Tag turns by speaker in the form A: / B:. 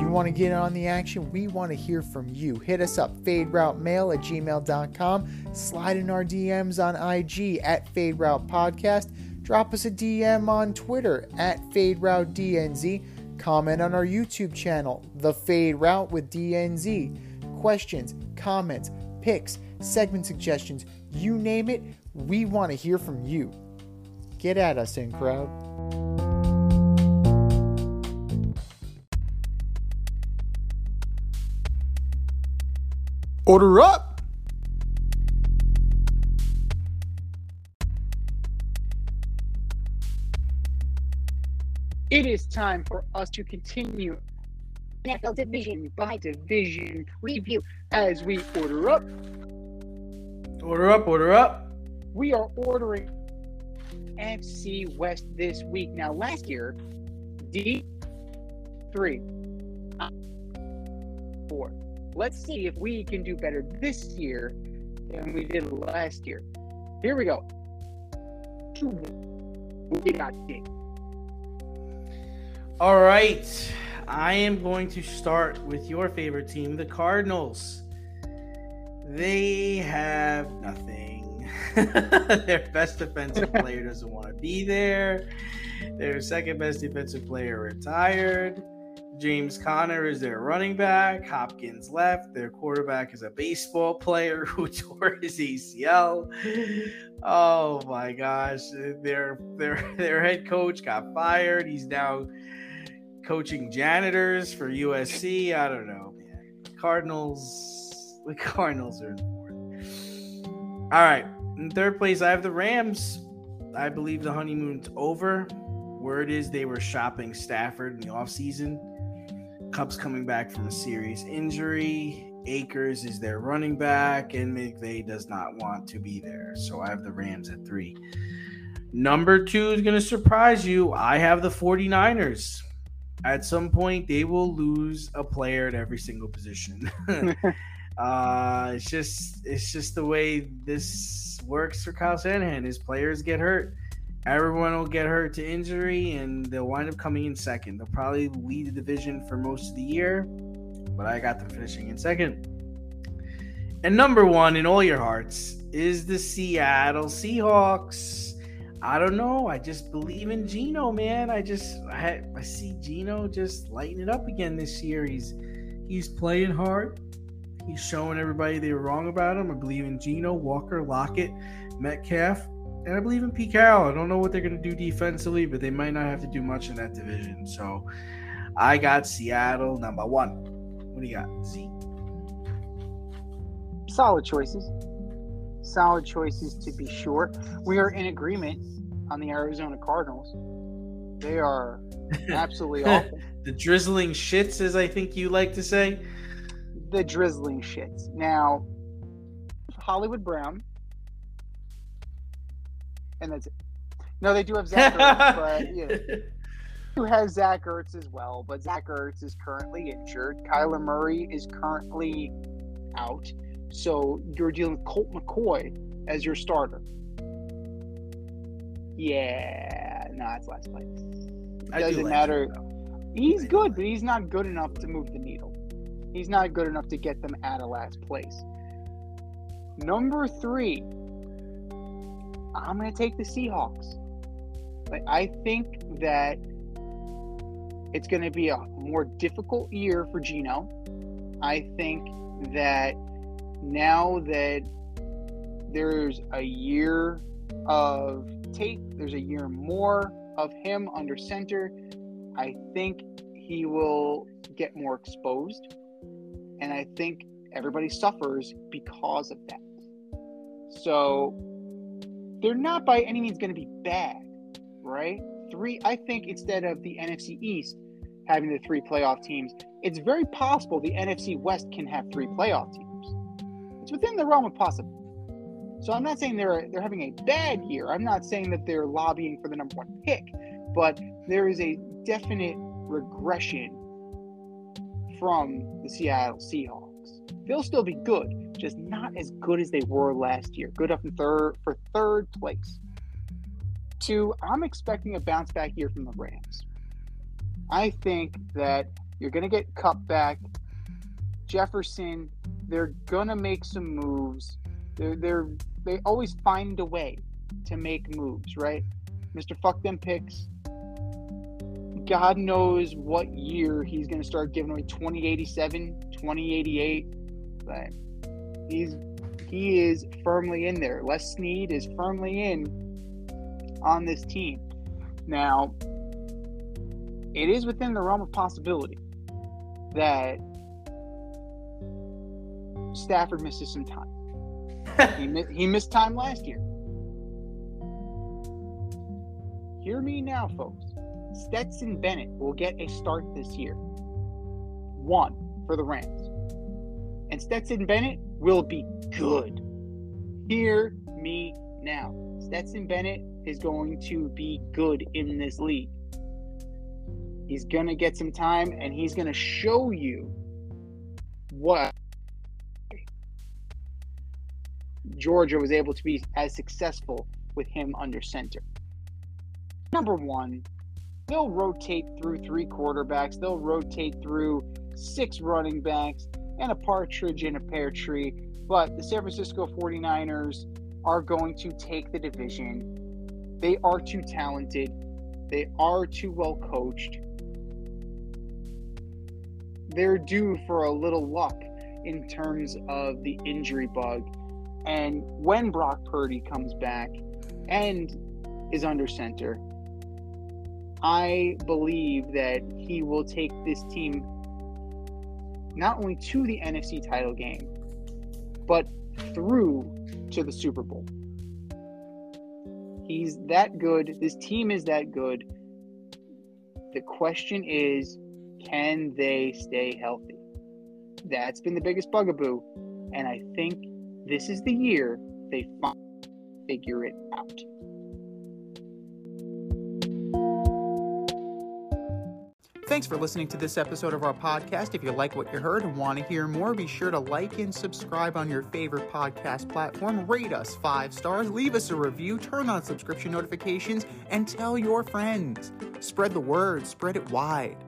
A: You want to get on the action? We want to hear from you. Hit us up, faderoutemail@gmail.com. Slide in our DMs on IG @FadeRoutePodcast. Drop us a DM on Twitter @FadeRouteDNZ. Comment on our YouTube channel, The Fade Route with DNZ. Questions, comments, picks, segment suggestions, you name it, we want to hear from you. Get at us, in crowd. Order up!
B: It is time for us to continue NFL division by division preview as we order up.
C: Order up, order up.
B: We are ordering NFC West this week. Now, last year, D3, 4. Let's see if we can do better this year than we did last year. Here we go. We got D.
C: All right. I am going to start with your favorite team, the Cardinals. They have nothing. Their best defensive player doesn't want to be there. Their second best defensive player retired. James Conner is their running back. Hopkins left. Their quarterback is a baseball player who tore his ACL. Oh my gosh. Their head coach got fired. He's now coaching janitors for USC. I don't know, man. The Cardinals are in fourth. All right. In third place, I have the Rams. I believe the honeymoon's over. Word is they were shopping Stafford in the offseason. Kupp's coming back from a serious injury. Akers is their running back, and McVay does not want to be there. So I have the Rams at 3. Number 2 is going to surprise you. I have the 49ers. At some point, they will lose a player at every single position. It's just the way this works for Kyle Shanahan. His players get hurt. Everyone will get hurt to injury, and they'll wind up coming in second. They'll probably lead the division for most of the year, but I got them finishing in second. And number 1 in all your hearts is the Seattle Seahawks. I don't know. I just believe in Geno, man. I see Geno just lighting it up again this year. He's playing hard. He's showing everybody they were wrong about him. I believe in Geno, Walker, Lockett, Metcalf, and I believe in Pete Carroll. I don't know what they're going to do defensively, but they might not have to do much in that division. So I got Seattle number 1. What do you got, Z?
B: Solid choices. Solid choices to be sure. We are in agreement on the Arizona Cardinals. They are absolutely awful.
C: The drizzling shits, as I think you like to say.
B: The drizzling shits. Now, Hollywood Brown, and that's it. No, they do have Zach Ertz, but who has Zach Ertz as well, but Zach Ertz is currently injured. Kyler Murray is currently out. So you're dealing with Colt McCoy as your starter. Yeah, no, it's last place. It doesn't matter. He's good, but he's not good enough to move the needle. He's not good enough to get them out of last place. Number 3, I'm going to take the Seahawks. I think that it's going to be a more difficult year for Geno. I think that now that there's a year of tape, there's a year more of him under center, I think he will get more exposed. And I think everybody suffers because of that. So they're not by any means going to be bad, right? 3, I think instead of the NFC East having the 3 playoff teams, it's very possible the NFC West can have 3 playoff teams. It's within the realm of possibility. So I'm not saying they're having a bad year. I'm not saying that they're lobbying for the number 1 pick, but there is a definite regression from the Seattle Seahawks. They'll still be good, just not as good as they were last year. Good up in for third place. 2, I'm expecting a bounce back year from the Rams. I think that You're going to get Kupp back. Jefferson, they're going to make some moves. They always find a way to make moves, right? Mr. Fuck Them Picks. God knows what year he's going to start giving away 2087, 2088. But he is firmly in there. Les Snead is firmly in on this team. Now, it is within the realm of possibility that Stafford misses some time. He missed time last year. Hear me now, folks. Stetson Bennett will get a start this year. 1 for the Rams. And Stetson Bennett will be good. Hear me now. Stetson Bennett is going to be good in this league. He's going to get some time, and he's going to show you what Georgia was able to be as successful with him under center. Number 1, they'll rotate through 3 quarterbacks. They'll rotate through 6 running backs and a partridge in a pear tree. But the San Francisco 49ers are going to take the division. They are too talented. They are too well coached. They're due for a little luck in terms of the injury bug. And when Brock Purdy comes back and is under center, I believe that he will take this team not only to the NFC title game, but through to the Super Bowl. He's that good. This team is that good. The question is, can they stay healthy? That's been the biggest bugaboo. And I think this is the year they figure it out.
A: Thanks for listening to this episode of our podcast. If you like what you heard and want to hear more, be sure to like and subscribe on your favorite podcast platform. Rate us 5 stars, leave us a review, turn on subscription notifications, and tell your friends. Spread the word, spread it wide.